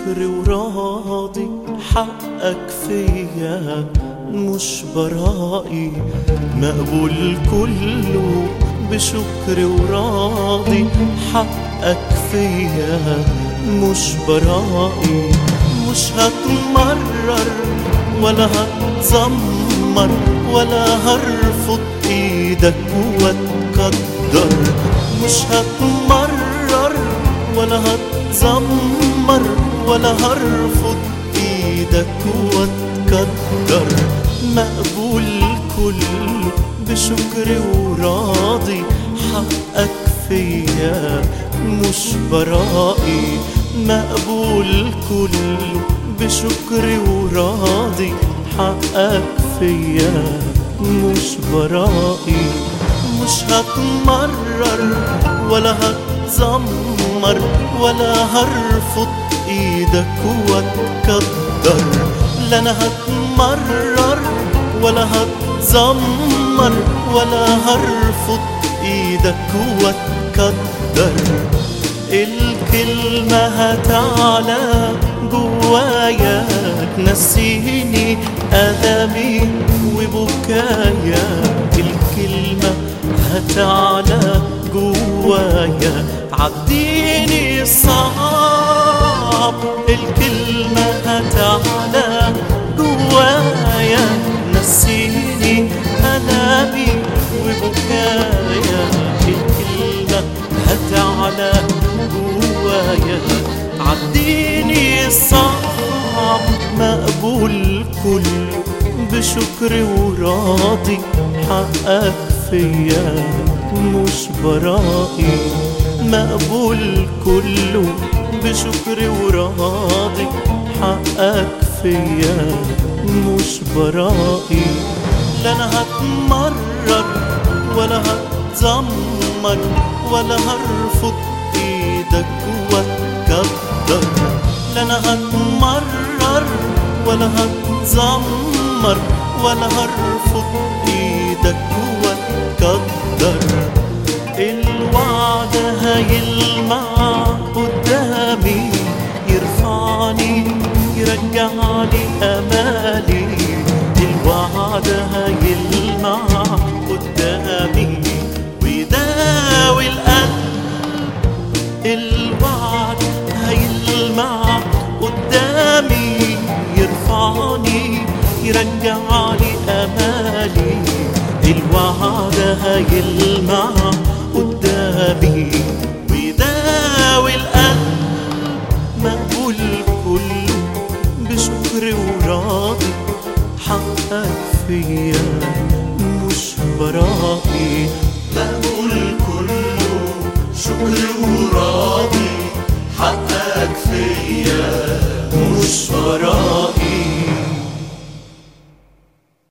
بشكر وراضي، حقك فيا مش برائي، مقبول كله بشكر وراضي، حقك فيا مش برائي. مش هتمرر ولا هتزمر ولا هرفض ايدك واتقدر، مش هتمرر ولا هتزمر ولا هرفض ايدك واتقدر، مقبول كله بشكر وراضي، حقك فيا مش برائي، مقبول كله بشكر وراضي، حقك فيا مش برائي. مش هتمرر ولا هتزمر ولا هرفض ايدك واتقدر، لا انا هتمرر ولا هتزمر ولا هرفض ايدك واتقدر. الكلمة هتعلى جوايا تنسيني ألمي وبكايا، الكلمة هتعلى جوايا تعديني الصعب، الكلمة هتعلى جوايا تنسيني ألمي وبكايا، الكلمة هتعلى جوايا تعديني الصعب، مقبول كله بشكر وراضي، حقك فيا مش برائي، مقبول كله بشكر وراضي، حقك فيا مش برائي. لا انا هتمرر ولا هتزمر ولا هرفض ايدك واتقدر، لا انا هتمرر ولا هتزمر ولا هرفض ايدك واتقدر. الوعد هيلمع قدامي، يرفعني يرجعني امالي، الوعد هيلمع قدامي ويداوي القلب، الوعد هيلمع قدامي يرفعني يرجعني امالي، الوعد هيلمع قدامي ويداوي القلب، مقبول كله بشكر وراضي، حقك فيا مش برائي، مقبول كله شكر وراضي، حقك فيا مش برائي.